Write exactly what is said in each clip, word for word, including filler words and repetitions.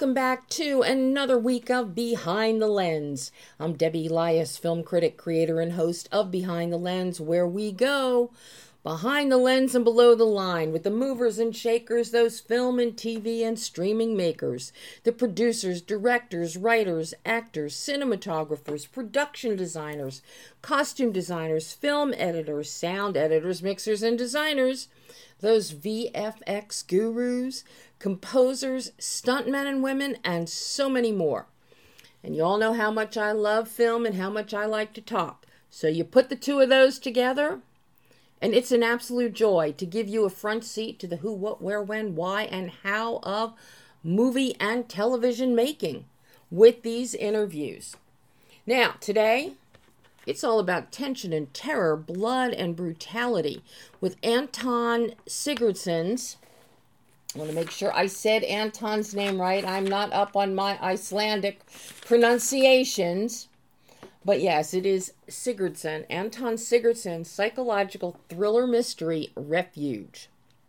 welcome back to another week of Behind the Lens. I'm Debbie Elias, film critic, creator, and host of Behind the Lens, where we go behind the lens and below the line with the movers and shakers, those film and T V and streaming makers, the producers, directors, writers, actors, cinematographers, production designers, costume designers, film editors, sound editors, mixers, and designers, those V F X gurus, composers, stuntmen and women, and so many more. And you all know how much I love film and how much I like to talk. So you put the two of those together, and it's an absolute joy to give you a front seat to the who, what, where, when, why, and how of movie and television making with these interviews. Now, today, it's all about tension and terror, blood and brutality with Anton Sigurdsson's. I want to make sure I said Anton's name right. I'm not up on my Icelandic pronunciations. But yes, it is Sigurdsson. Anton Sigurdsson's psychological thriller mystery, Refuge.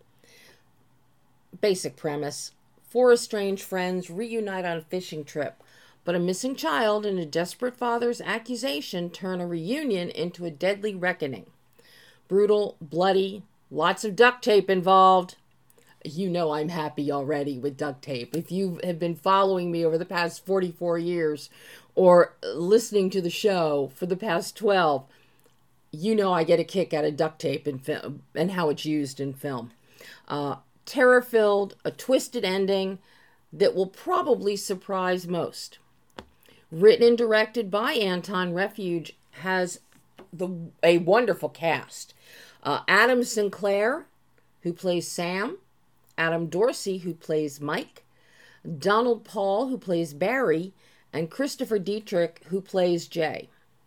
Basic premise. Four estranged friends reunite on a fishing trip, but a missing child and a desperate father's accusation turn a reunion into a deadly reckoning. Brutal, bloody, lots of duct tape involved. You know I'm happy already with duct tape. If you have been following me over the past forty-four years or listening to the show for the past twelve, you know I get a kick out of duct tape in film and how it's used in film. Uh, terror-filled, a twisted ending that will probably surprise most. Written and directed by Anton, Refuge has the a wonderful cast. Uh, Adam Sinclair, who plays Sam. Adam Dorsey, who plays Mike. Donald Paul, who plays Barry. And Christopher Dietrich, who plays Jay.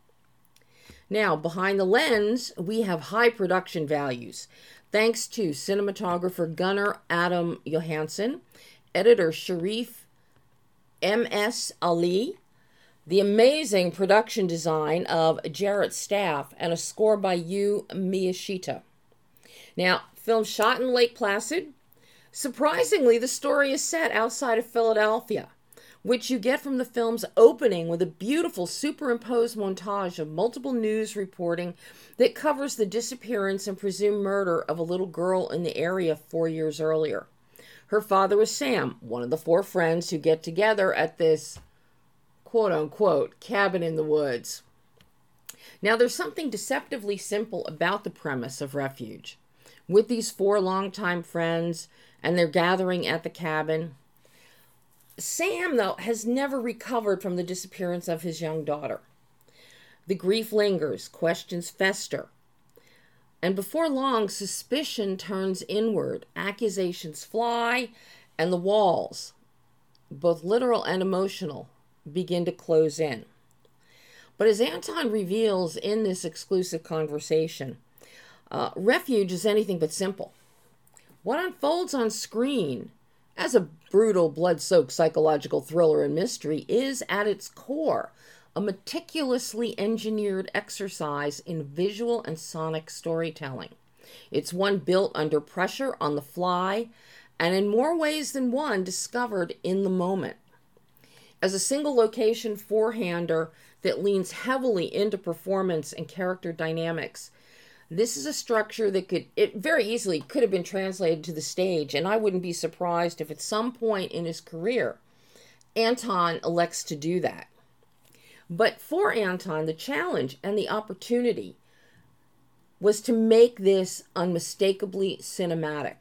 Now, behind the lens, we have high production values, thanks to cinematographer Gunnar Adam Johansson, editor Sharif M S Ali, the amazing production design of Jarrett Staff, and a score by Yu Miyashita. Now, film shot in Lake Placid. Surprisingly, the story is set outside of Philadelphia, which you get from the film's opening with a beautiful superimposed montage of multiple news reporting that covers the disappearance and presumed murder of a little girl in the area four years earlier. Her father was Sam, one of the four friends who get together at this quote-unquote cabin in the woods. Now, there's something deceptively simple about the premise of Refuge. With these four longtime friends and they're gathering at the cabin, Sam, though, has never recovered from the disappearance of his young daughter. The grief lingers, questions fester, and before long, suspicion turns inward, accusations fly, and the walls, both literal and emotional, begin to close in. But as Anton reveals in this exclusive conversation, uh, Refuge is anything but simple. What unfolds on screen as a brutal, blood-soaked psychological thriller and mystery is, at its core, a meticulously engineered exercise in visual and sonic storytelling. It's one built under pressure, on the fly, and in more ways than one, discovered in the moment. As a single location four-hander that leans heavily into performance and character dynamics, this is a structure that could, it very easily could have been translated to the stage, and I wouldn't be surprised if at some point in his career, Anton elects to do that. But for Anton, the challenge and the opportunity was to make this unmistakably cinematic.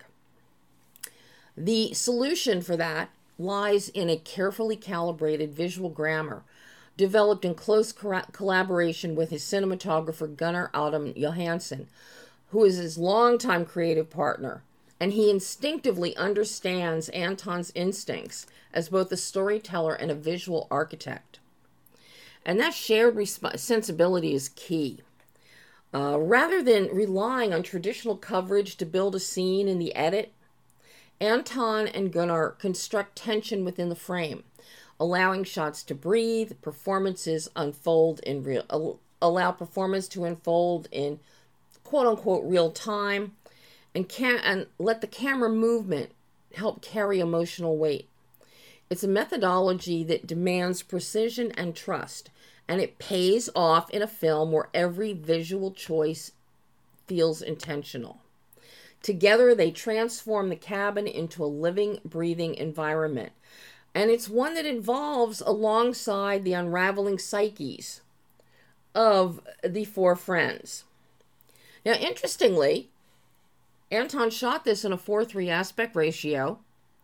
The solution for that lies in a carefully calibrated visual grammar developed in close collaboration with his cinematographer Gunnar Adam Johansson, who is his longtime creative partner, and he instinctively understands Anton's instincts as both a storyteller and a visual architect. And that shared resp- sensibility is key. Uh, rather than relying on traditional coverage to build a scene in the edit, Anton and Gunnar construct tension within the frame, allowing shots to breathe, performances unfold in real, allow performance to unfold in quote-unquote real time, and can and let the camera movement help carry emotional weight. It's a methodology that demands precision and trust, and it pays off in a film where every visual choice feels intentional. Together, they transform the cabin into a living, breathing environment. And it's one that involves alongside the unraveling psyches of the four friends. Now, interestingly, Anton shot this in a four three aspect ratio.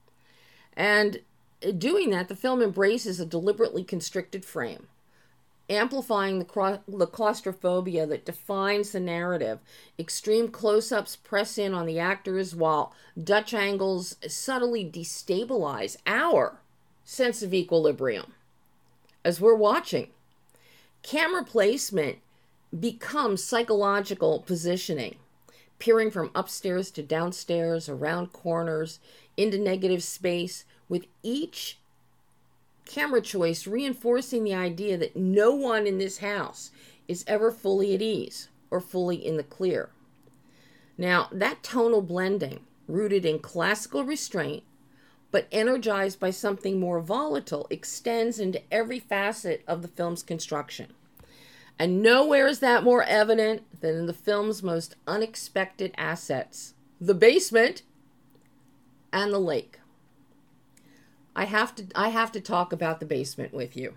And doing that, the film embraces a deliberately constricted frame, amplifying the, cla- the claustrophobia that defines the narrative. Extreme close-ups press in on the actors, while Dutch angles subtly destabilize our sense of equilibrium as we're watching. Camera placement becomes psychological positioning, peering from upstairs to downstairs, around corners, into negative space, with each camera choice reinforcing the idea that no one in this house is ever fully at ease or fully in the clear. Now, that tonal blending, rooted in classical restraint, but energized by something more volatile, extends into every facet of the film's construction. And nowhere is that more evident than in the film's most unexpected assets: the basement and the lake. I have to I have to talk about the basement with you.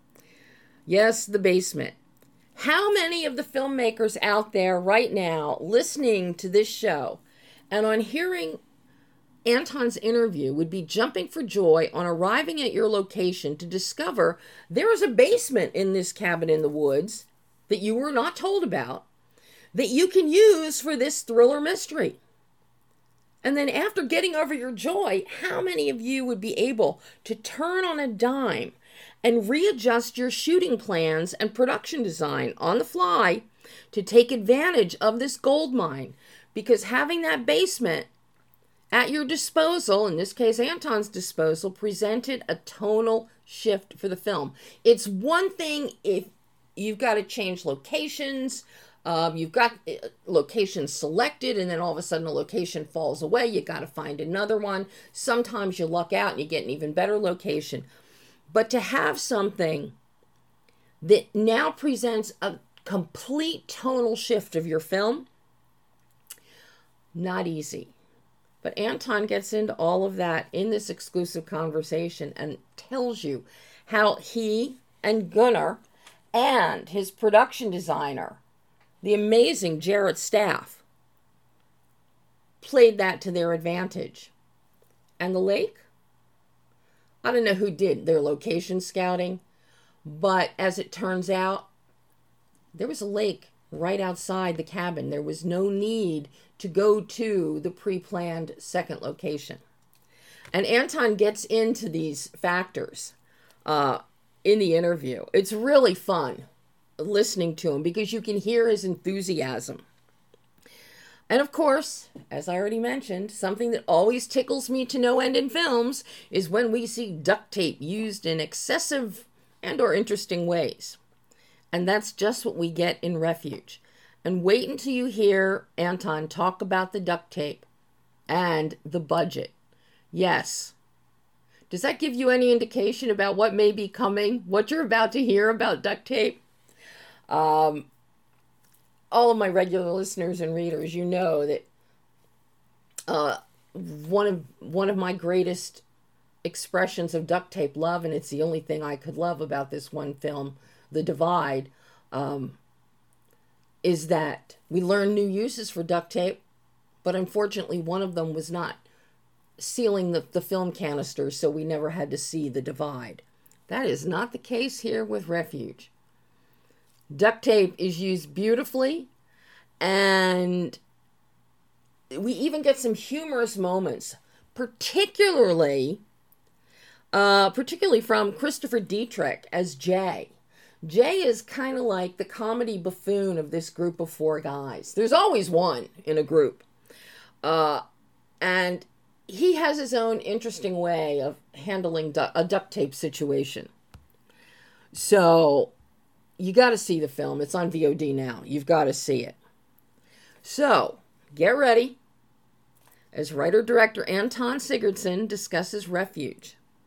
Yes, the basement. How many of the filmmakers out there right now listening to this show and on hearing Anton's interview would be jumping for joy on arriving at your location to discover there is a basement in this cabin in the woods that you were not told about, that you can use for this thriller mystery? And then after getting over your joy, how many of you would be able to turn on a dime and readjust your shooting plans and production design on the fly to take advantage of this gold mine? Because having that basement at your disposal, in this case Anton's disposal, presented a tonal shift for the film. It's one thing if you've got to change locations, Um, you've got locations selected, and then all of a sudden a location falls away. You got to find another one. Sometimes you luck out and you get an even better location. But to have something that now presents a complete tonal shift of your film, not easy. But Anton gets into all of that in this exclusive conversation and tells you how he and Gunnar and his production designer, the amazing Jarrett Staff, played that to their advantage. And the lake? I don't know who did their location scouting, but as it turns out, there was a lake right outside the cabin. There was no need to go to the pre-planned second location. And Anton gets into these factors uh, in the interview. It's really fun listening to him because you can hear his enthusiasm. And of course, as I already mentioned, something that always tickles me to no end in films is when we see duct tape used in excessive and or interesting ways. And that's just what we get in Refuge. And wait until you hear Anton talk about the duct tape and the budget. Yes. Does that give you any indication about what may be coming? What you're about to hear about duct tape? Um, all of my regular listeners and readers, you know that uh, one of one of my greatest expressions of duct tape love, and it's the only thing I could love about this one film, The Divide, um, is that we learned new uses for duct tape, but unfortunately one of them was not sealing the, the film canister, so we never had to see the divide. That is not the case here with Refuge. Duct tape is used beautifully, and we even get some humorous moments, particularly uh, particularly from Christopher Dietrich as Jay. Jay is kind of like the comedy buffoon of this group of four guys. There's always one in a group. Uh, and he has his own interesting way of handling du- a duct tape situation. So you got to see the film. It's on V O D now. You've got to see it. So get ready as writer-director Anton Sigurdsson discusses Refuge.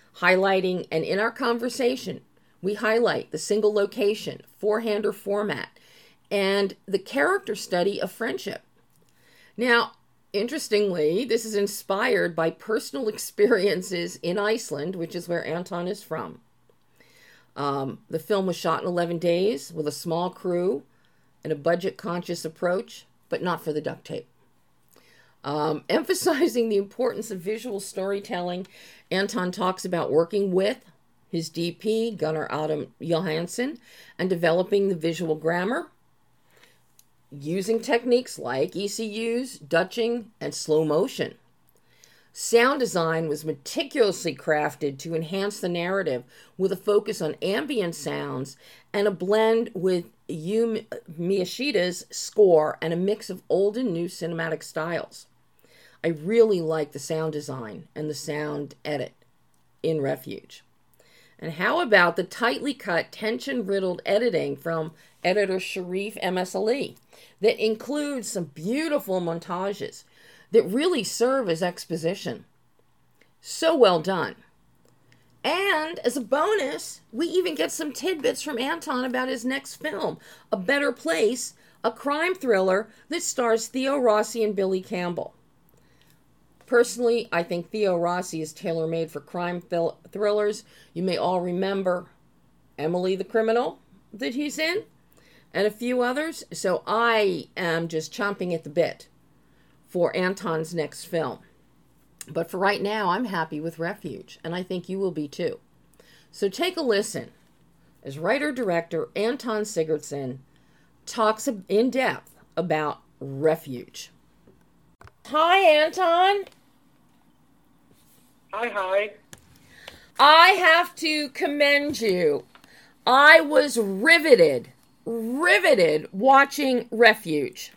highlighting, and in our conversation, we highlight the single location, four-hander format, and the character study of friendship. Now, interestingly, this is inspired by personal experiences in Iceland, which is where Anton is from. Um, the film was shot in eleven days with a small crew and a budget-conscious approach, but not for the duct tape. Um, emphasizing the importance of visual storytelling, Anton talks about working with his D P, Gunnar Adam Johansson, and developing the visual grammar, using techniques like E C Us, Dutching, and slow motion. Sound design was meticulously crafted to enhance the narrative with a focus on ambient sounds and a blend with Yu Miyashida's score and a mix of old and new cinematic styles. I really like the sound design and the sound edit in Refuge. And how about the tightly cut, tension-riddled editing from editor Sharif M S Ali that includes some beautiful montages that really serve as exposition. So well done. And as a bonus, we even get some tidbits from Anton about his next film, A Better Place, a crime thriller that stars Theo Rossi and Billy Campbell. Personally, I think Theo Rossi is tailor-made for crime th- thrillers. You may all remember Emily the Criminal that he's in, and a few others. So I am just chomping at the bit for Anton's next film. But for right now, I'm happy with Refuge, and I think you will be too. So take a listen as writer-director Anton Sigurdsson talks in depth about Refuge. Hi, Anton. Hi, hi. I have to commend you. I was riveted, riveted watching Refuge.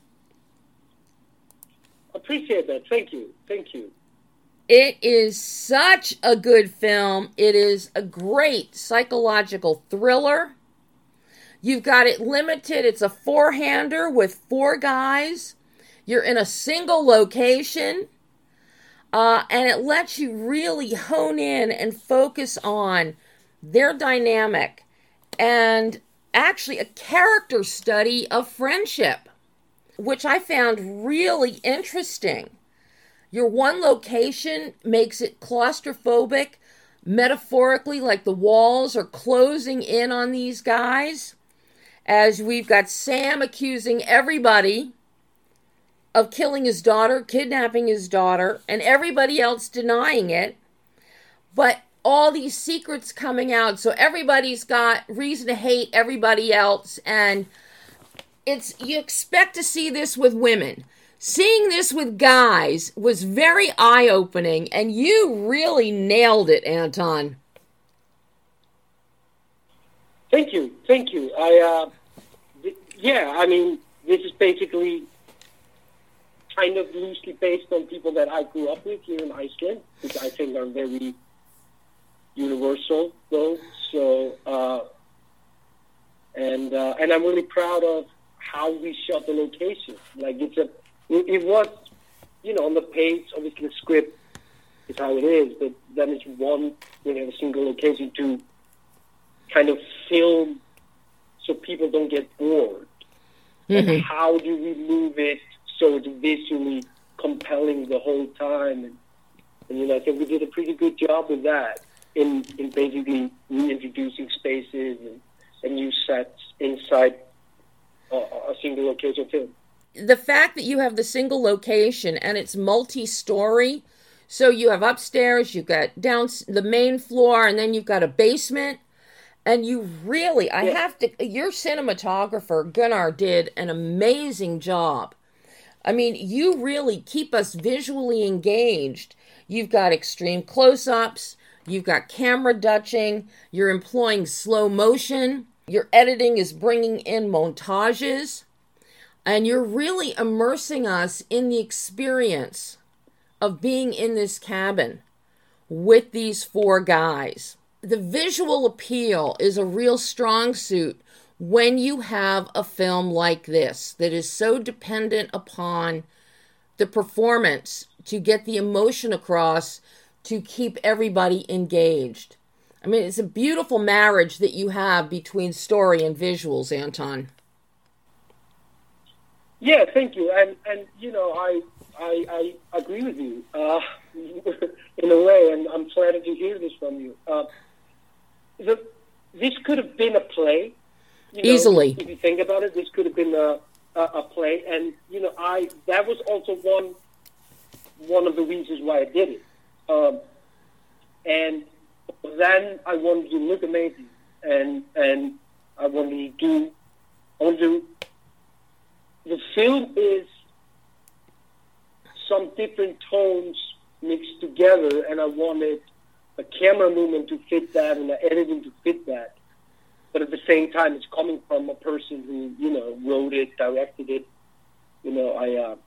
Appreciate that. Thank you. Thank you. It is such a good film. It is a great psychological thriller. You've got it limited. It's a four-hander with four guys. You're in a single location. Uh, and it lets you really hone in and focus on their dynamic and actually a character study of friendship, which I found really interesting. Your one location makes it claustrophobic, metaphorically, like the walls are closing in on these guys, as we've got Sam accusing everybody of killing his daughter, kidnapping his daughter, and everybody else denying it. But all these secrets coming out, so everybody's got reason to hate everybody else, and it's you expect to see this with women. Seeing this with guys was very eye-opening, and you really nailed it, Anton. Thank you. Thank you. I, uh, th- yeah, I mean, this is basically kind of loosely based on people that I grew up with here in Iceland, which I think are very universal, though. So, uh, and uh, and I'm really proud of how we shot the location. Like it's a, it, it was, you know, on the page. Obviously, the script is how it is, but then it's one, you know, a single location to kind of film so people don't get bored. Mm-hmm. And how do we move it so it's visually compelling the whole time? And, and you know, I think we did a pretty good job with that in, in basically reintroducing spaces and, and new sets inside a, a single location film. The fact that you have the single location and it's multi-story, so you have upstairs, you've got down the main floor, and then you've got a basement. And you really, I yeah. have to, your cinematographer, Gunnar, did an amazing job. I mean, you really keep us visually engaged. You've got extreme close-ups, you've got camera dutching, you're employing slow motion, your editing is bringing in montages, and you're really immersing us in the experience of being in this cabin with these four guys. The visual appeal is a real strong suit when you have a film like this that is so dependent upon the performance to get the emotion across to keep everybody engaged. I mean, it's a beautiful marriage that you have between story and visuals, Anton. Yeah, thank you. And, and you know, I, I, I agree with you uh, in a way, and I'm flattered to hear this from you. Uh, the, this could have been a play. You know, Easily. If you think about it, this could have been a, a, a play. And, you know, I that was also one one of the reasons why I did it. Um, and then I wanted to look amazing. And and I wanted to do, I wanted to, the film is some different tones mixed together, and I wanted a camera movement to fit that and the editing to fit that. But at the same time, it's coming from a person who, you know, wrote it, directed it. You know, I uh,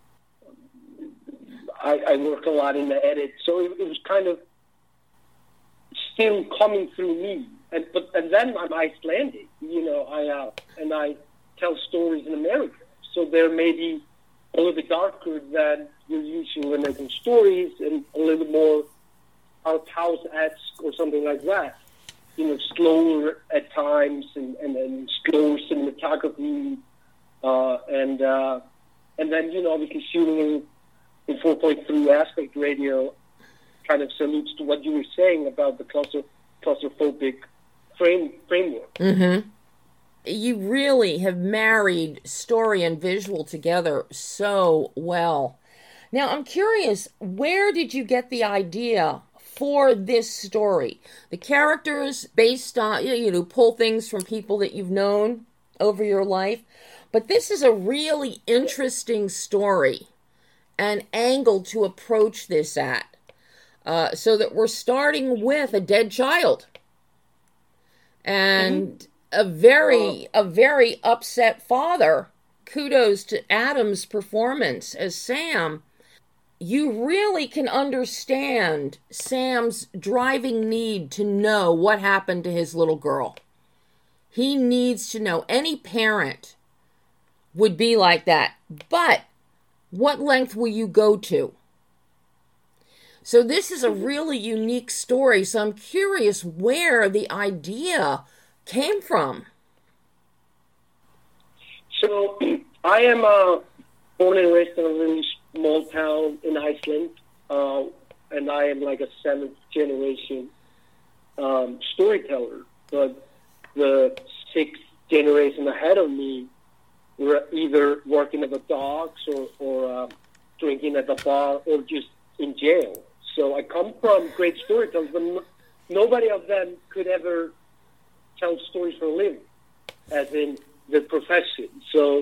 I, I work a lot in the edit, so it, it was kind of still coming through me. And but and then I'm Icelandic, you know, I uh, and I tell stories in America, so they're maybe a little bit darker than your usual American stories, and a little more art house-esque or something like that. You know, slower at times, and, and then slower cinematography, uh, and uh, and then, you know, obviously shooting in, in four point three aspect ratio kind of salutes to what you were saying about the claustro- claustrophobic frame framework. Mm-hmm. You really have married story and visual together so well. Now, I'm curious, where did you get the idea for this story? The characters based on, you know, pull things from people that you've known over your life. But this is a really interesting story and angle to approach this at. Uh, so that we're starting with a dead child. And mm-hmm. a very, a very upset father. Kudos to Adam's performance as Sam. You really can understand Sam's driving need to know what happened to his little girl. He needs to know. Any parent would be like that. But what length will you go to? So this is a really unique story. So I'm curious where the idea came from. So I am uh, born and raised in a really small town in Iceland, uh, and I am like a seventh generation um, storyteller. But the sixth generation ahead of me were either working at the docks or, or uh, drinking at the bar or just in jail. So I come from great storytellers, but no, nobody of them could ever tell stories for a living, as in the profession. So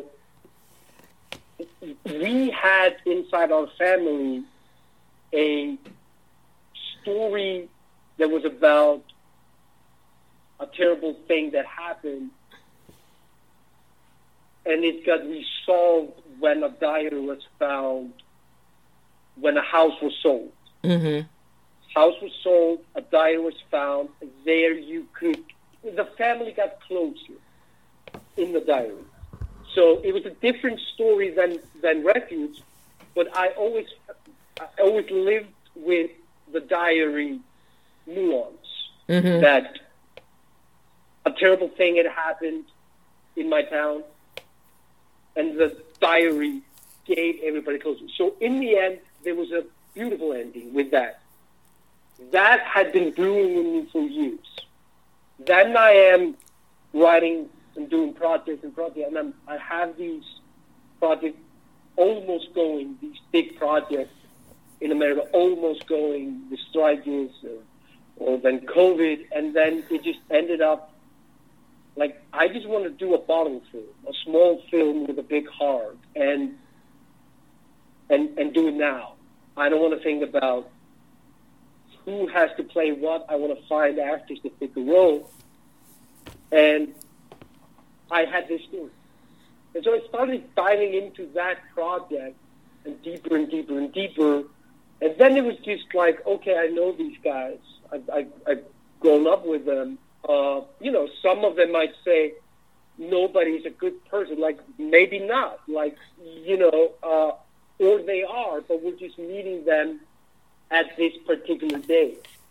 we had inside our family a story that was about a terrible thing that happened, and it got resolved when a diary was found, when a house was sold. Mm-hmm. House was sold, a diary was found. There you could, the family got closer in the diary. So it was a different story than, than Refuge, but I always, I always lived with the diary nuance, mm-hmm. that a terrible thing had happened in my town, and the diary gave everybody closer. So in the end, there was a beautiful ending with that. That had been brewing in me for years. Then I am writing and doing projects and projects, and I'm, I have these projects almost going, these big projects in America almost going, the strikes, or, or then COVID, and then it just ended up like, I just want to do a bottle film, a small film with a big heart, and and and do it now. I don't want to think about who has to play what. I want to find actors to fit the role. And I had this story. And so I started diving into that project and deeper and deeper and deeper. And then it was just like, okay, I know these guys. I've, I've, I've grown up with them. Uh, you know, some of them might say nobody's a good person. Like, maybe not. Like, you know, uh, or they are, but we're just meeting them at this particular day.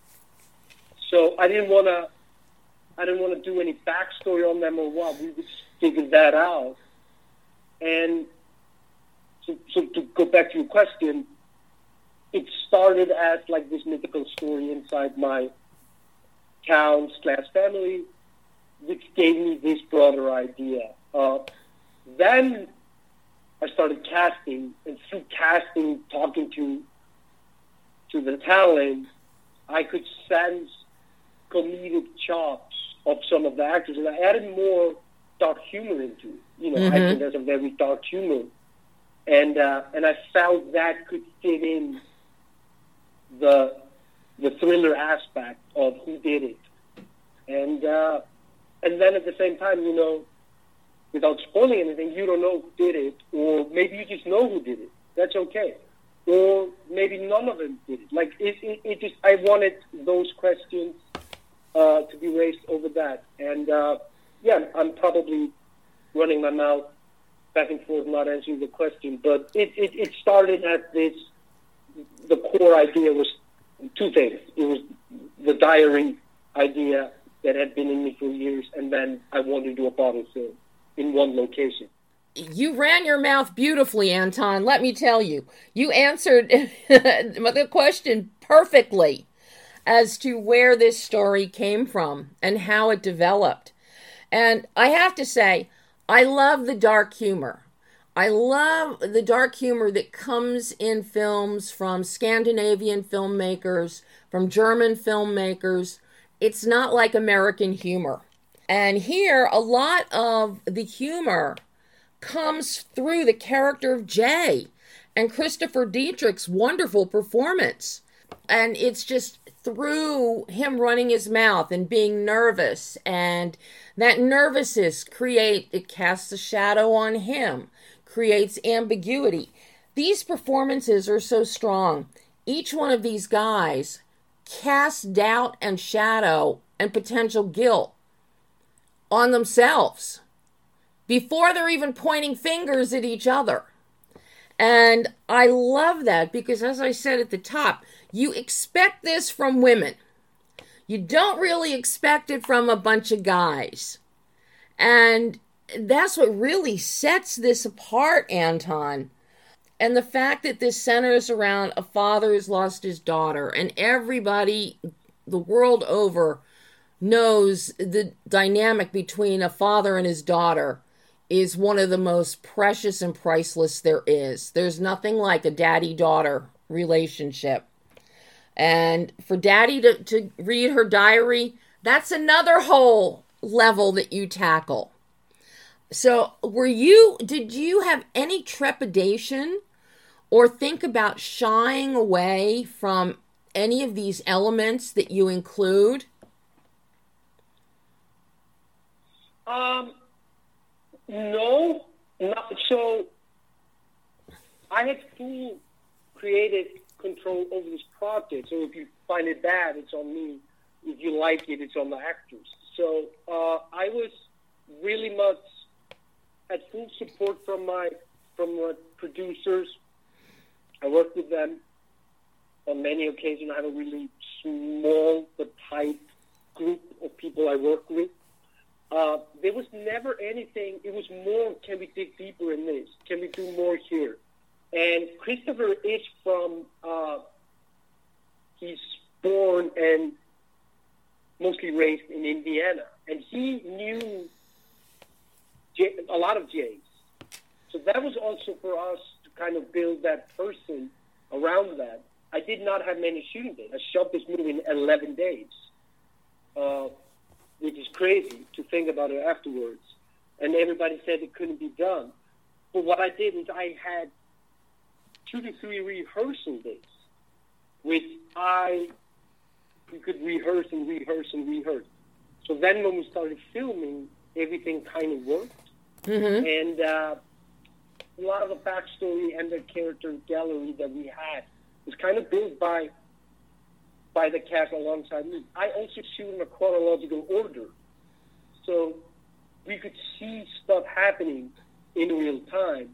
So I didn't want to, I didn't want to do any backstory on them or what. We just figured that out. And so, so to go back to your question, it started as like this mythical story inside my town slash family, which gave me this broader idea. Uh, then I started casting, and through casting, talking to to the talent, I could sense comedic chops of some of the actors, and I added more dark humor into it. You know, mm-hmm. I think there's a very dark humor, and uh, and I felt that could fit in the the thriller aspect of who did it, and uh, and then at the same time, you know, without spoiling anything, you don't know who did it, or maybe you just know who did it. That's okay. Or maybe none of them did it. Like, it, it, it just, I wanted those questions uh, to be raised over that. And, uh, yeah, I'm probably running my mouth back and forth, not answering the question. But it, it, it started at this, the core idea was two things. It was the diary idea that had been in me for years, and then I wanted to do a bottle film in one location. You ran your mouth beautifully, Anton. Let me tell you. You answered the question perfectly as to where this story came from and how it developed. And I have to say, I love the dark humor. I love the dark humor that comes in films from Scandinavian filmmakers, from German filmmakers. It's not like American humor. And here, a lot of the humor comes through the character of Jay and Christopher Dietrich's wonderful performance. And it's just through him running his mouth and being nervous. And that nervousness create, it casts a shadow on him, creates ambiguity. These performances are so strong. Each one of these guys casts doubt and shadow and potential guilt on themselves before they're even pointing fingers at each other. And I love that because, as I said at the top, you expect this from women. You don't really expect it from a bunch of guys. And that's what really sets this apart, Anton. And the fact that this centers around a father who's lost his daughter, and everybody the world over knows the dynamic between a father and his daughter is one of the most precious and priceless there is. There's nothing like a daddy-daughter relationship. And for daddy to, to read her diary, that's another whole level that you tackle. So were you, did you have any trepidation or think about shying away from any of these elements that you include? Um, no, not so. I had full creative control over this project. So if you find it bad, it's on me. If you like it, it's on the actors. So uh, I was really much at full support from my from my producers. I worked with them on many occasions. I have a really small but tight group of people I work with. Uh, there was never anything. It was more, can we dig deeper in this? Can we do more here? And Christopher is from, uh, he's born and mostly raised in Indiana. And he knew J- a lot of Jays. So that was also for us to kind of build that person around that. I did not have many shooting days. I shot this movie in eleven days. Uh, which is crazy to think about it afterwards. And everybody said it couldn't be done. But what I did is I had two to three rehearsal days, which I we could rehearse and rehearse and rehearse. So then when we started filming, everything kind of worked. Mm-hmm. And uh, a lot of the backstory and the character gallery that we had was kind of built by by the cast alongside me. I also shoot in a chronological order. So we could see stuff happening in real time.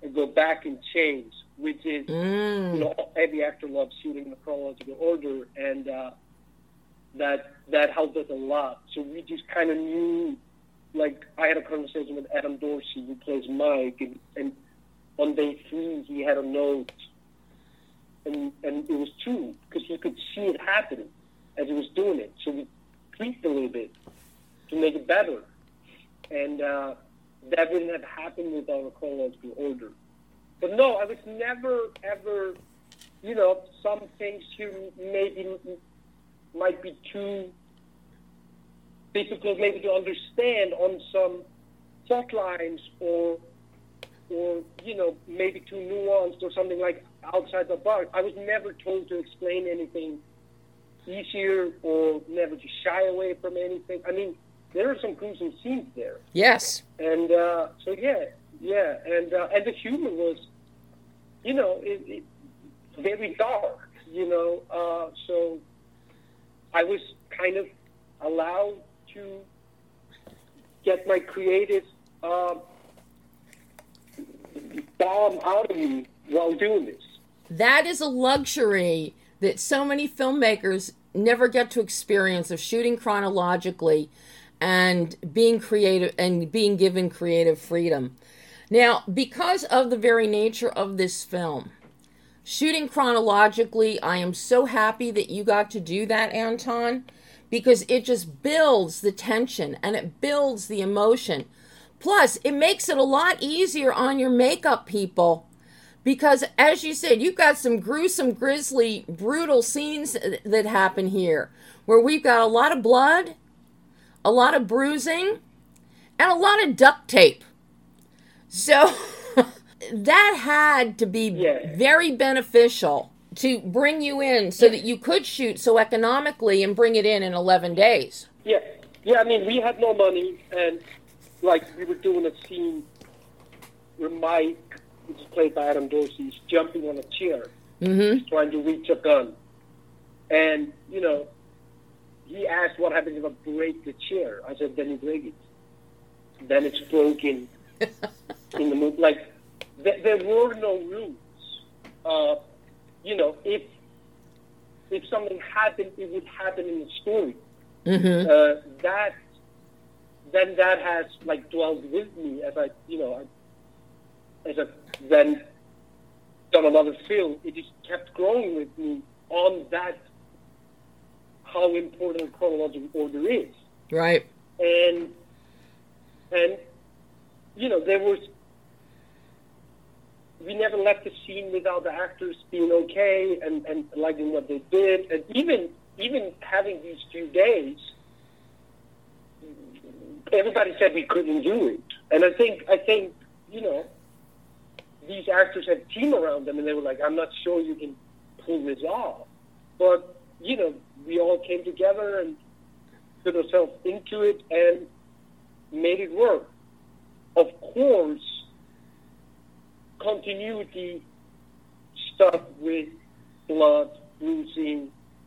and go back and change, which is, Mm. you know, every actor loves shooting in the chronological order, and uh, that that helped us a lot. So we just kind of knew, like, I had a conversation with Adam Dorsey, who plays Mike, and, and on day three he had a note, and and it was true, because he could see it happening as he was doing it. So we tweaked a little bit to make it better. And uh, that wouldn't have happened without a chronological order. But no, I was never, ever, you know, some things here maybe might be too difficult maybe to understand on some plot lines, or, or, you know, maybe too nuanced or something like outside the box. I was never told to explain anything easier or never to shy away from anything. I mean, there are some gruesome scenes there. Yes. And uh, so, yeah, yeah. And uh, and the humor was, you know, it, it, very dark, you know. Uh, so I was kind of allowed to get my creative uh, bomb out of me while doing this. That is a luxury that so many filmmakers never get to experience, of shooting chronologically and being creative and being given creative freedom. Now, because of the very nature of this film, shooting chronologically, I am so happy that you got to do that, Anton, because it just builds the tension and it builds the emotion. Plus, it makes it a lot easier on your makeup people, because, as you said, you've got some gruesome, grisly, brutal scenes that happen here, where we've got a lot of blood, a lot of bruising, and a lot of duct tape. So that had to be Yeah. very beneficial to bring you in so that you could shoot so economically and bring it in in eleven days. Yeah, yeah. I mean, we had no money, and like we were doing a scene where Mike, which is played by Adam Dorsey, is jumping on a chair, Mm-hmm. he's trying to reach a gun, and you know, he asked, "What happens if I break the chair?" I said, "Then you break it. Then it's broken." In the movie, like th- there were no rules. Uh, you know, if if something happened, it would happen in the story. Mm-hmm. Uh, that then that has like dwelled with me as I, you know, I, as I then done another film. It just kept growing with me on that, how important chronological order is. Right. And and you know, there was, we never left the scene without the actors being okay and, and liking what they did. And even even having these few days, everybody said we couldn't do it. And I think, I think you know, these actors had a team around them, and they were like, "I'm not sure you can pull this off." But, you know, we all came together and put ourselves into it and made it work. Of course, continuity stuff with blood, bruising,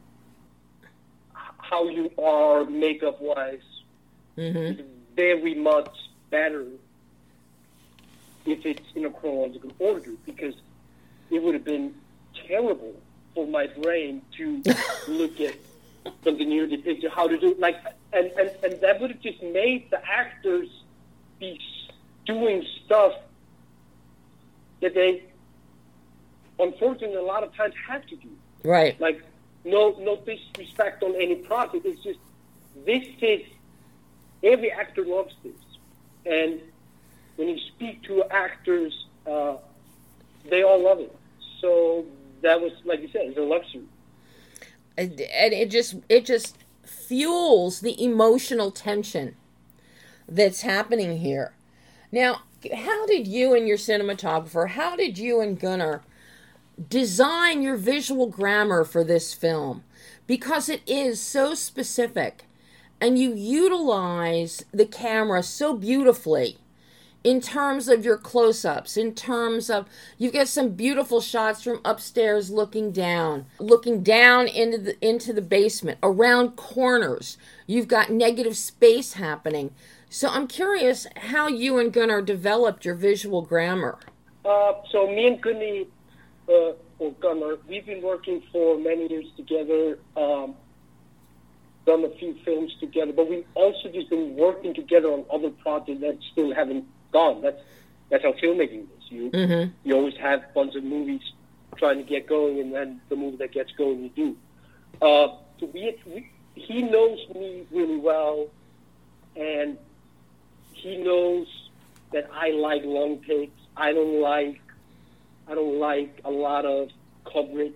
how you are makeup-wise, Mm-hmm. is very much better if it's in a chronological order, because it would have been terrible for my brain to look at continuity picture, how to do it. Like, and, and, and that would have just made the actors be doing stuff that they, unfortunately, a lot of times have to do. Right. Like, no, no disrespect on any process. It's just, this is, every actor loves this. And when you speak to actors, uh, they all love it. So that was, like you said, it's a luxury. And and it just it just fuels the emotional tension that's happening here. Now, how did you and your cinematographer, how did you and Gunnar design your visual grammar for this film? Because it is so specific, and you utilize the camera so beautifully in terms of your close-ups, in terms of, you've got some beautiful shots from upstairs looking down, looking down into the into the basement, around corners. You've got negative space happening. So I'm curious how you and Gunnar developed your visual grammar. Uh, so me and Gunny, uh, or Gunnar, we've been working for many years together, um, done a few films together, but we've also just been working together on other projects that still haven't gone. That's that's how filmmaking is. You Mm-hmm. you always have a bunch of movies trying to get going, and then the movie that gets going, you do. Uh, so we, we, he knows me really well, and he knows that I like long takes. I don't like I don't like a lot of coverage.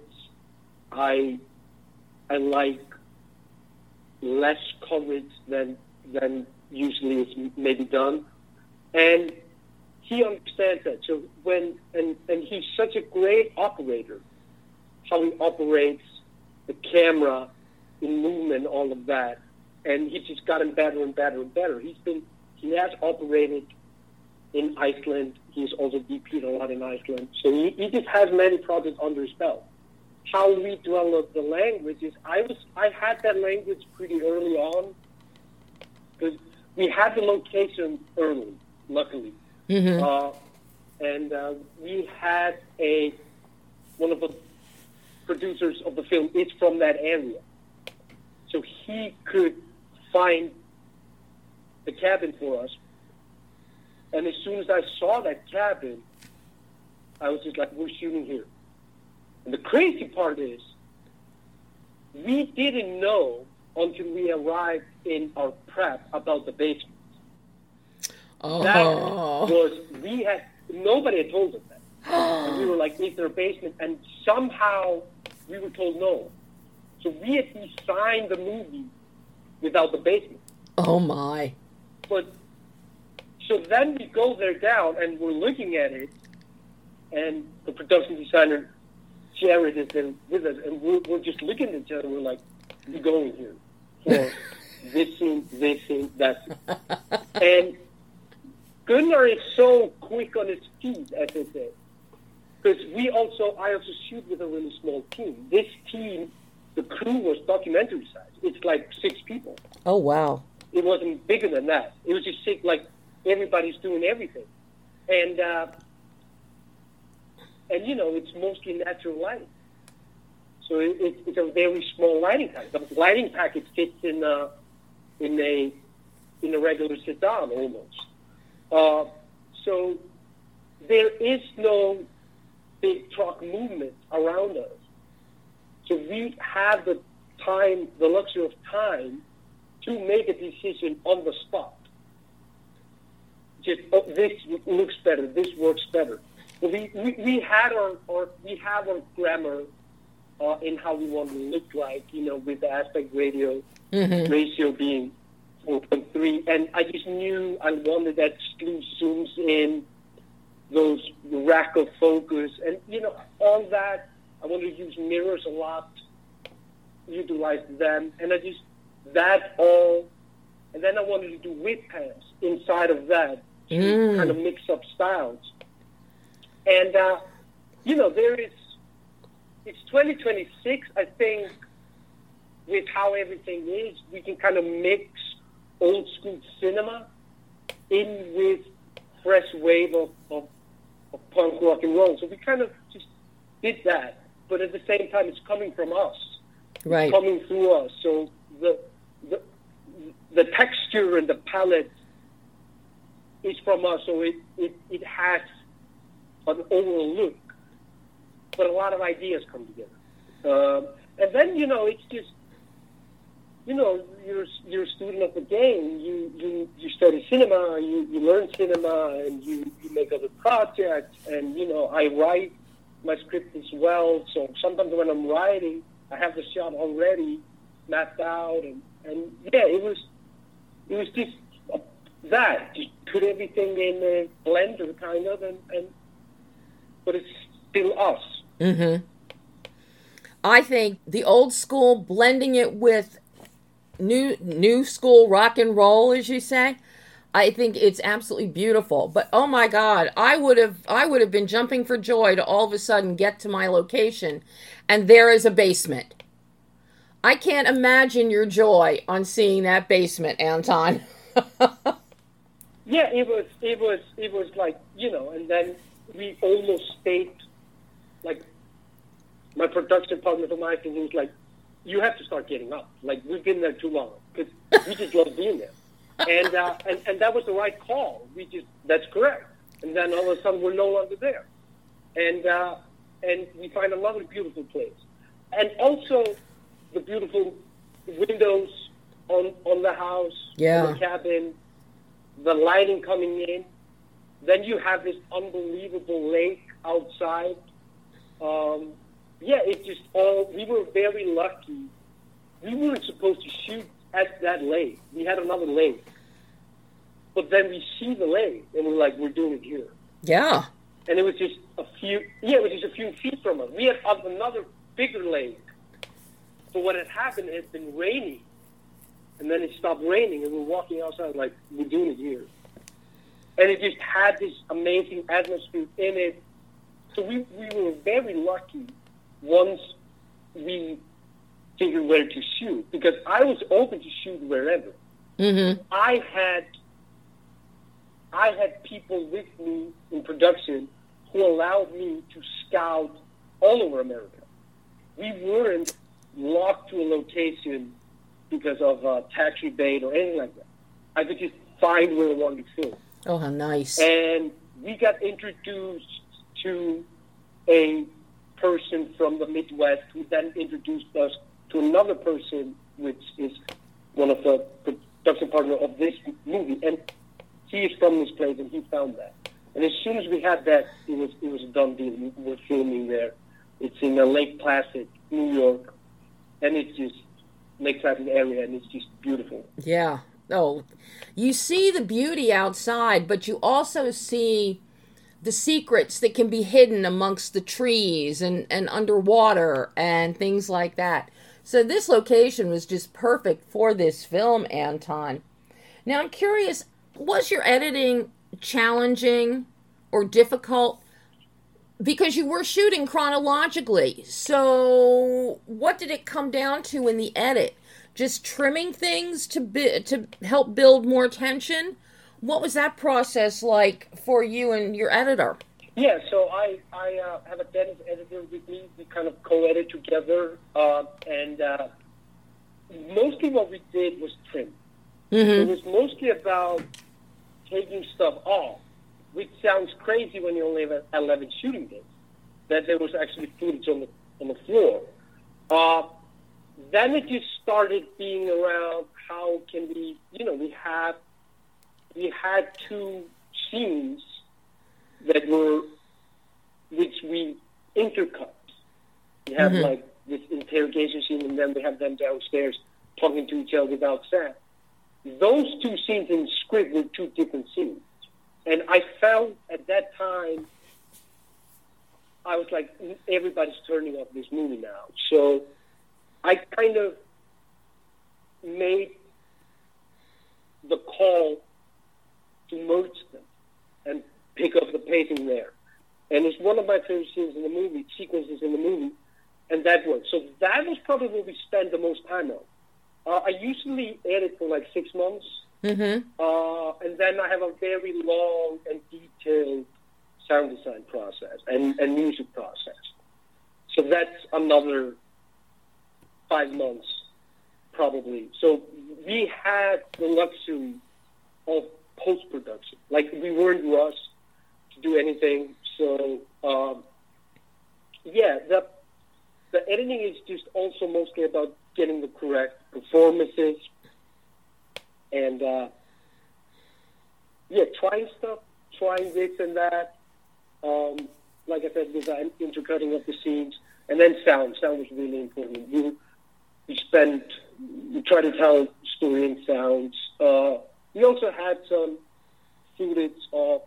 I I like less coverage than than usually is maybe done, and he understands that. So when and and he's such a great operator, how he operates the camera in movement, all of that, and he's just gotten better and better and better. He's been he has operated in Iceland. He's also D P'd a lot in Iceland. So he, he just has many projects under his belt. How we developed the language is I was I had that language pretty early on because we had the location early, luckily. Mm-hmm. Uh, and uh, we had a one of the producers of the film is from that area. So he could find the cabin for us. And as soon as I saw that cabin, I was just like, we're shooting here. And the crazy part is, we didn't know until we arrived in our prep about the basement. Oh. That was, we had, nobody had told us that. And we were like, is there a basement? And somehow we were told no. So we had designed the movie without the basement. Oh my. But so then we go there down and we're looking at it, and the production designer Jared is there with us, and we're, we're just looking at each other. And we're like, "We're going here for this scene, this scene, that scene." And Gunnar is so quick on his feet, as they say, because we also I also shoot with a really small team. This team, the crew was documentary size. It's like six people. Oh wow. It wasn't bigger than that. It was just six, like. Everybody's doing everything, and uh, and you know it's mostly natural lighting, so it, it, it's a very small lighting package. The lighting package fits in a in a in a regular sedan almost. Uh, so there is no big truck movement around us. So we have the time, the luxury of time, to make a decision on the spot. Just oh, this looks better. This works better. We we, we had our, our we have our grammar uh, in how we want to look like. You know, with the aspect radio Mm-hmm. ratio being four point three, and I just knew I wanted that slew zooms in, those rack of focus, and you know all that. I wanted to use mirrors a lot, utilize them, and I just that all, and then I wanted to do whip pans inside of that. To Mm. kind of mix up styles. And, uh, you know, there is, it's twenty twenty-six, I think, with how everything is, we can kind of mix old school cinema in with fresh wave of, of, of punk rock and roll. So we kind of just did that. But at the same time, it's coming from us. Right. It's coming through us. So the, the, the texture and the palette is from us, so it, it, it has an overall look, but a lot of ideas come together. Um, and then, you know, it's just, you know, you're you're a student of the game. You you, you study cinema, you, you learn cinema, and you, you make other projects. And, you know, I write my script as well, so sometimes when I'm writing, I have the shot already mapped out. And, and yeah, it was, it was just that. Just put everything in a blender, kind of, and, and but it's still us. Mm-hmm. I think the old school blending it with new new school rock and roll, as you say, I think it's absolutely beautiful. But oh my God, I would have I would have been jumping for joy to all of a sudden get to my location, and there is a basement. I can't imagine your joy on seeing that basement, Anton. Yeah, it was, it was, it was like, you know, and then we almost stayed, like, my production partner from Iceland, he was like, you have to start getting up. Like, we've been there too long, because we just love being there. And, uh, and and that was the right call. We just, that's correct. And then all of a sudden, we're no longer there. And uh, and we find another beautiful place. And also, the beautiful windows on on the house, yeah. the cabin, the lighting coming in. Then you have this unbelievable lake outside. Um, yeah, it just all, we were very lucky. We weren't supposed to shoot at that lake. We had another lake. But then we see the lake, and we're like, we're doing it here. Yeah. And it was just a few, yeah, it was just a few feet from us. We had another bigger lake. But what had happened, it had been raining. And then it stopped raining, and we're walking outside like, we're doing it here. And it just had this amazing atmosphere in it. So we, we were very lucky once we figured where to shoot, because I was open to shoot wherever. Mm-hmm. I had I had people with me in production who allowed me to scout all over America. We weren't locked to a location because of uh, tax rebate or anything like that. I could just find where I wanted to film. Oh, how nice. And we got introduced to a person from the Midwest who then introduced us to another person, which is one of the production partners of this movie. And he is from this place, and he found that. And as soon as we had that, it was it was a done deal. We were filming there. It's in uh, Lake Placid, New York. And it's just Lake Placid area, and it's just beautiful. Yeah. Oh, you see the beauty outside, but you also see the secrets that can be hidden amongst the trees and, and underwater and things like that. So this location was just perfect for this film, Anton. Now, I'm curious, was your editing challenging or difficult? Because you were shooting chronologically. So what did it come down to in the edit? Just trimming things to bi- to help build more tension? What was that process like for you and your editor? Yeah, so I, I uh, have a Dennis editor with me. We kind of co-edit together. Uh, and uh, mostly what we did was trim. Mm-hmm. It was mostly about taking stuff off, which sounds crazy when you only have eleven shooting days, that there was actually footage on the, on the floor. Uh, then it just started being around how can we, you know, we have, we had two scenes that were, which we intercut. We have mm-hmm. like this interrogation scene, and then we have them downstairs talking to each other without sound. Those two scenes in the script were two different scenes. And I felt at that time, I was like, everybody's turning off this movie now. So I kind of made the call to merge them and pick up the pacing there. And it's one of my favorite scenes in the movie, sequences in the movie, and that worked. So that was probably what we spent the most time on. Uh, I usually edit for like six months, mm-hmm. uh, and then I have a very long and detailed sound design process and, and music process. So that's another five months, probably. So we had the luxury of post-production. Like, we weren't rushed to do anything. So, um, yeah, the, the editing is just also mostly about getting the correct performances and, uh, yeah, trying stuff, trying this and that. Um, like I said, with the intercutting of the scenes. And then sound. Sound was really important. You, you spent, you try to tell story in sounds. Uh, we also had some footage of,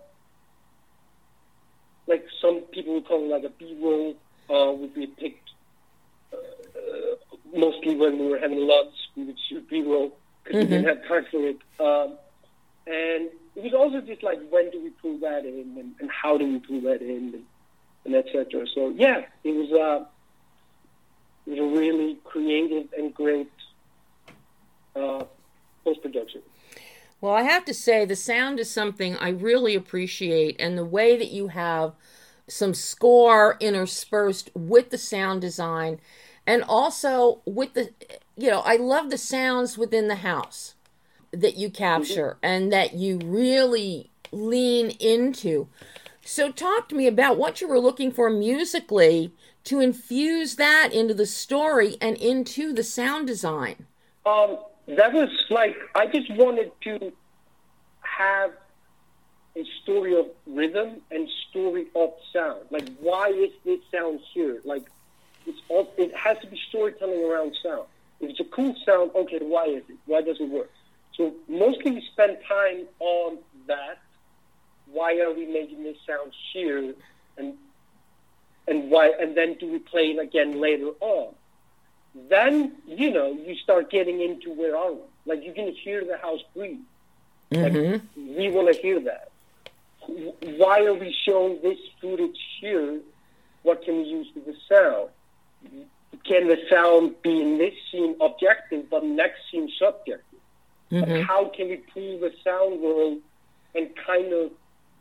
like, some people would call it like a B-roll, uh, would be picked uh, mostly when we were having lunch. We would shoot B-roll because mm-hmm. we didn't have time for it. Um, and it was also just like, when do we pull that in, and, and how do we pull that in, and, and et cetera. So yeah, it was uh, it was a really creative and great uh, post production. Well, I have to say, the sound is something I really appreciate, and the way that you have some score interspersed with the sound design, and also with the, you know, I love the sounds within the house that you capture mm-hmm. and that you really lean into. So talk to me about what you were looking for musically to infuse that into the story and into the sound design. Um, that was like, I just wanted to have a story of rhythm and story of sound. Like, why is this sound here? Like, it's all, it has to be storytelling around sound. If it's a cool sound, okay, why is it? Why does it work? So mostly we spend time on that. Why are we making this sound here? And and why? And then do we play it again later on? Then, you know, you start getting into where are we? Like, you can hear the house breathe. Mm-hmm. Like, we want to hear that. Why are we showing this footage here? What can we use with the sound? Can the sound be in this scene objective, but next scene subjective? Mm-hmm. Like, how can we pull the sound world and kind of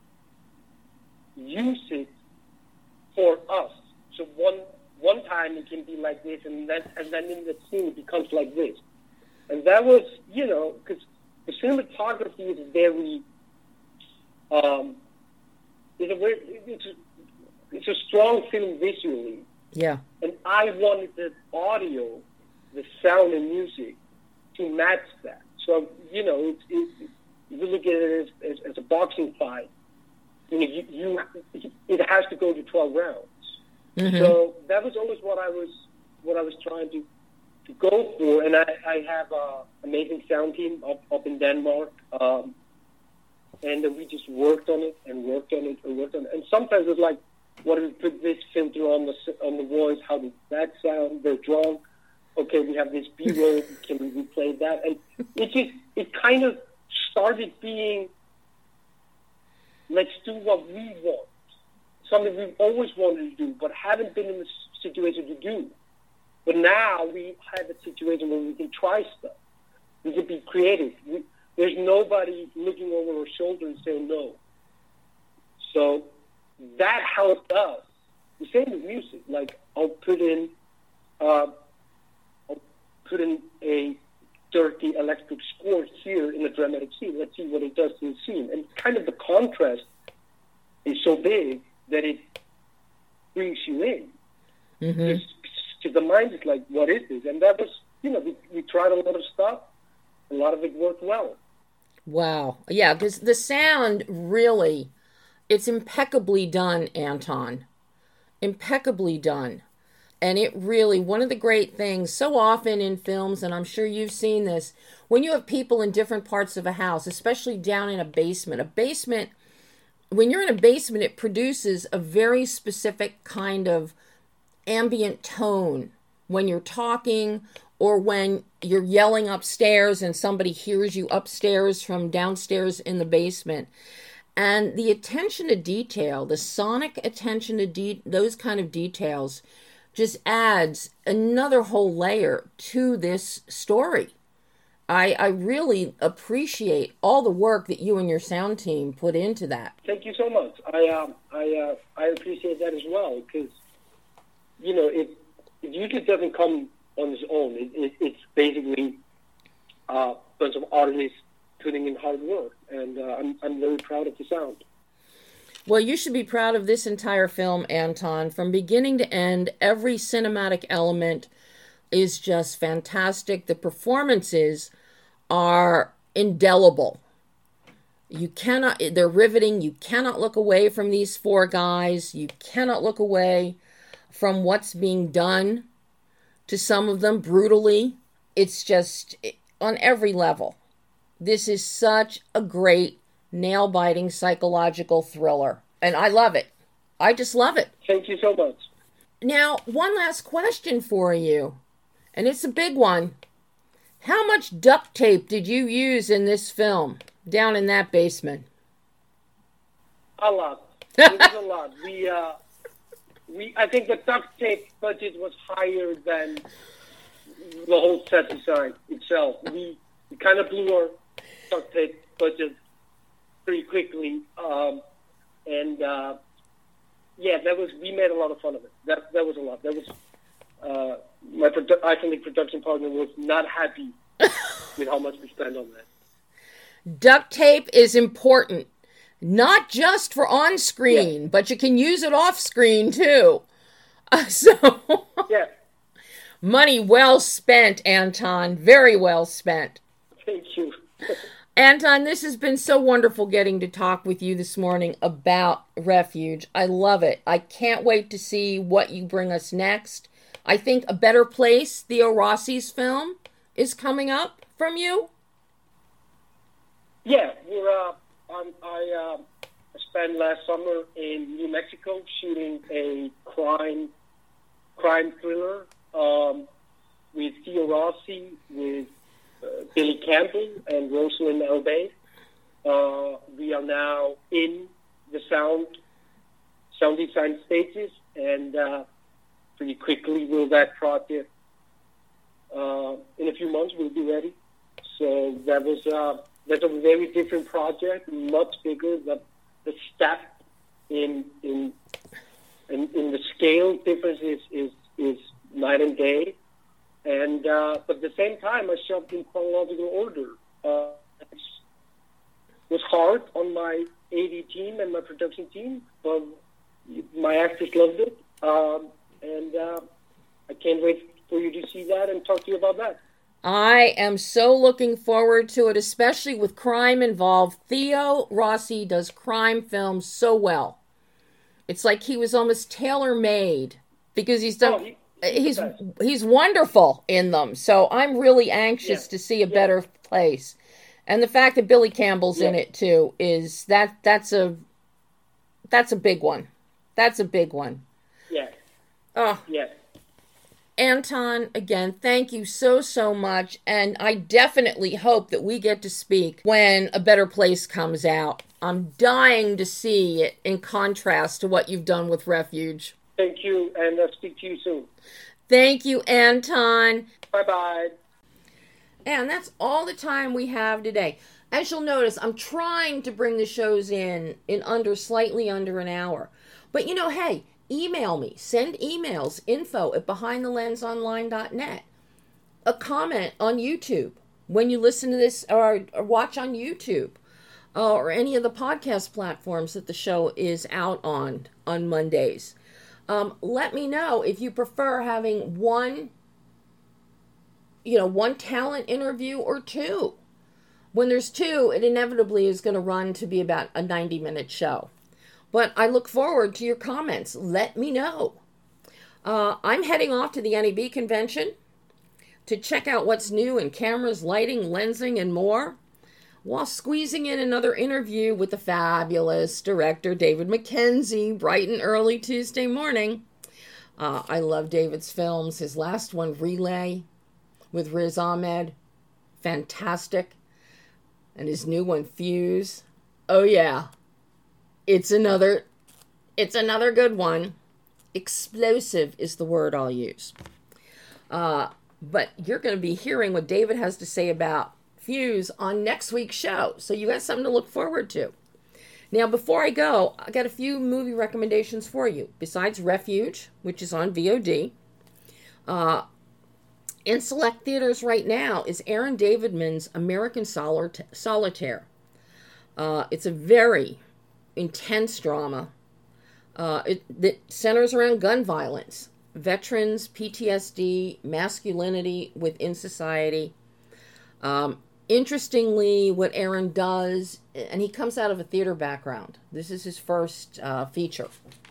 use it for us? So one one time it can be like this, and then and then in the scene it becomes like this. And that was, you know, because the cinematography is very, um, it's a very, it's a, it's a strong film visually. Yeah. And I wanted the audio, the sound and music to match that. So, you know, it's, it, you look at it as, as, as a boxing fight. You know, you, you, it has to go to twelve rounds. Mm-hmm. So that was always what I was, what I was trying to, to go for. And I, I have an amazing sound team up, up in Denmark. Um, and we just worked on it and worked on it and worked on it. And sometimes it's like, what if we put this filter on the on the voice? How does that sound? They're drunk. Okay, we have this B-roll. Can we replay that? And it just, it kind of started being, let's do what we want. Something we've always wanted to do, but haven't been in the situation to do. But now we have a situation where we can try stuff. We can be creative. We, there's nobody looking over our shoulder and saying no. So that helped us. The same with music. Like, I'll put in, uh, I'll put in a dirty electric score here in a dramatic scene. Let's see what it does to the scene. And kind of the contrast is so big that it brings you in. Mm-hmm. To the mind, it's like, what is this? And that was, you know, we, we tried a lot of stuff. A lot of it worked well. Wow. Yeah, because the sound really, it's impeccably done, Anton. Impeccably done. And it really, one of the great things, so often in films, and I'm sure you've seen this, when you have people in different parts of a house, especially down in a basement, a basement, when you're in a basement, it produces a very specific kind of ambient tone when you're talking or when you're yelling upstairs and somebody hears you upstairs from downstairs in the basement. And the attention to detail, the sonic attention to de- those kind of details just adds another whole layer to this story. I, I really appreciate all the work that you and your sound team put into that. Thank you so much. I um, I uh, I appreciate that as well, because, you know, it, it usually doesn't come on its own. It, it, it's basically uh, a bunch of artists putting in hard work, and uh, I'm I'm very proud of the sound. Well, you should be proud of this entire film, Anton. From beginning to end, every cinematic element is just fantastic. The performances are indelible. You cannot, they're riveting. You cannot look away from these four guys. You cannot look away from what's being done to some of them brutally. It's just on every level. This is such a great, nail-biting psychological thriller. And I love it. I just love it. Thank you so much. Now, one last question for you. And it's a big one. How much duct tape did you use in this film, down in that basement? A lot. It was a lot. We, uh, we, I think the duct tape budget was higher than the whole set design itself. We, we kind of blew our duct tape budget pretty quickly. Um, and uh, yeah, that was we made a lot of fun of it. That that was a lot. That was uh, my produ- Icelandic production partner was not happy with how much we spent on that. Duct tape is important, not just for on screen, yeah. but you can use it off screen too. Uh, so yeah, money well spent, Anton. Very well spent. Thank you. Anton, this has been so wonderful getting to talk with you this morning about Refuge. I love it. I can't wait to see what you bring us next. I think A Better Place, Theo Rossi's film, is coming up from you. Yeah, we're, uh, um, I uh, spent last summer in New Mexico shooting a crime crime thriller um, with Theo Rossi, with uh, Billy Campbell and Rosalind Elbay. Uh, we are now in the sound sound design stages, and uh, pretty quickly will that project, uh, in a few months, we'll be ready. So that was uh, that's a very different project, much bigger. The the step in in in, in the scale difference is, is is night and day. And uh, but at the same time, I shot in chronological order. Uh, it was hard on my A D team and my production team, but my actors loved it, um, and uh, I can't wait for you to see that and talk to you about that. I am so looking forward to it, especially with crime involved. Theo Rossi does crime films so well. It's like he was almost tailor-made because he's done. Oh, he, he's he's wonderful in them. So I'm really anxious yeah. to see A yeah. Better Place, and the fact that Billy Campbell's yeah. in it too is that that's a that's a big one. That's a big one. Yeah. Oh. Yeah. Anton, again, thank you so, so much. And I definitely hope that we get to speak when A Better Place comes out. I'm dying to see it in contrast to what you've done with Refuge. Thank you, and I'll speak to you soon. Thank you, Anton. Bye-bye. And that's all the time we have today. As you'll notice, I'm trying to bring the shows in in under, slightly under an hour. But, you know, hey, email me. Send emails, info at behind the lens online dot net. A comment on YouTube when you listen to this or, or watch on YouTube uh, or any of the podcast platforms that the show is out on on Mondays. Um, let me know if you prefer having one, you know, one talent interview or two. When there's two, it inevitably is going to run to be about a ninety-minute show. But I look forward to your comments. Let me know. Uh, I'm heading off to the N A B convention to check out what's new in cameras, lighting, lensing, and more, while squeezing in another interview with the fabulous director David Mackenzie bright and early Tuesday morning. Uh, I love David's films. His last one, Relay, with Riz Ahmed, fantastic. And his new one, Fuse. Oh yeah. It's another, it's another good one. Explosive is the word I'll use. Uh, but you're going to be hearing what David has to say about Fuse on next week's show. So you got something to look forward to. Now, before I go, I got a few movie recommendations for you. Besides Refuge, which is on V O D, uh, in select theaters right now is Aaron Davidman's American Solitaire. Uh, it's a very intense drama. Uh, it that centers around gun violence, veterans, P T S D, masculinity within society. Um, interestingly, what Aaron does, and he comes out of a theater background. This is his first uh, feature.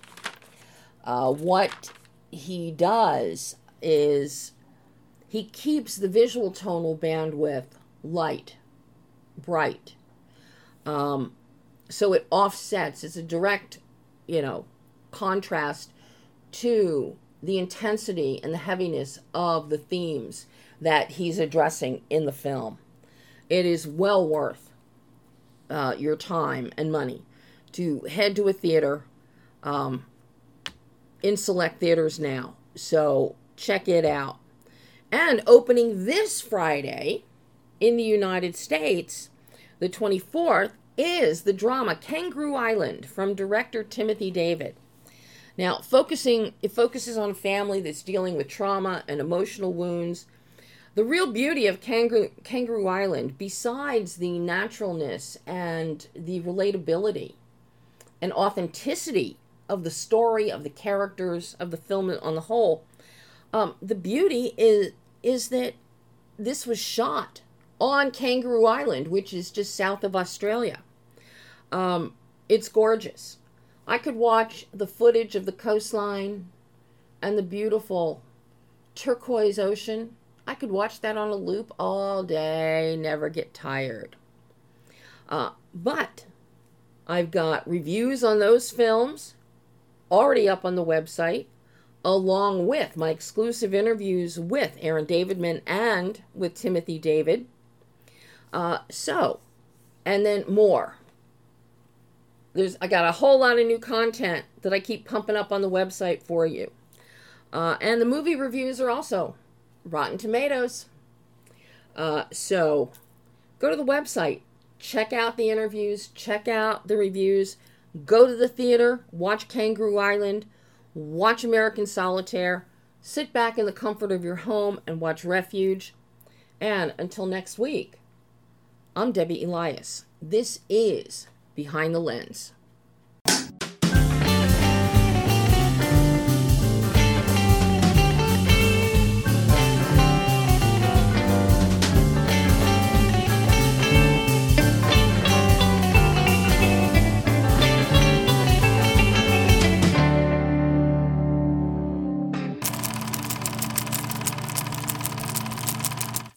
Uh, what he does is he keeps the visual tonal bandwidth light, bright. Um, So it offsets, it's a direct, you know, contrast to the intensity and the heaviness of the themes that he's addressing in the film. It is well worth uh, your time and money to head to a theater um, in select theaters now. So check it out. And opening this Friday in the United States, The twenty-fourth is the drama Kangaroo Island from director Timothy David. Now, focusing it focuses on a family that's dealing with trauma and emotional wounds. The real beauty of Kangaroo, Kangaroo Island, besides the naturalness and the relatability and authenticity of the story, of the characters, of the film on the whole, um, the beauty is is that this was shot on Kangaroo Island, which is just south of Australia. Um, it's gorgeous. I could watch the footage of the coastline and the beautiful turquoise ocean. I could watch that on a loop all day, never get tired. Uh, but I've got reviews on those films already up on the website, along with my exclusive interviews with Aaron Davidman and with Timothy David. Uh, so, and then more. There's I got a whole lot of new content that I keep pumping up on the website for you. Uh, and the movie reviews are also Rotten Tomatoes. Uh, so go to the website, check out the interviews, check out the reviews, go to the theater, watch Kangaroo Island, watch American Solitaire, sit back in the comfort of your home and watch Refuge. And until next week, I'm Debbie Elias. This is Behind the Lens.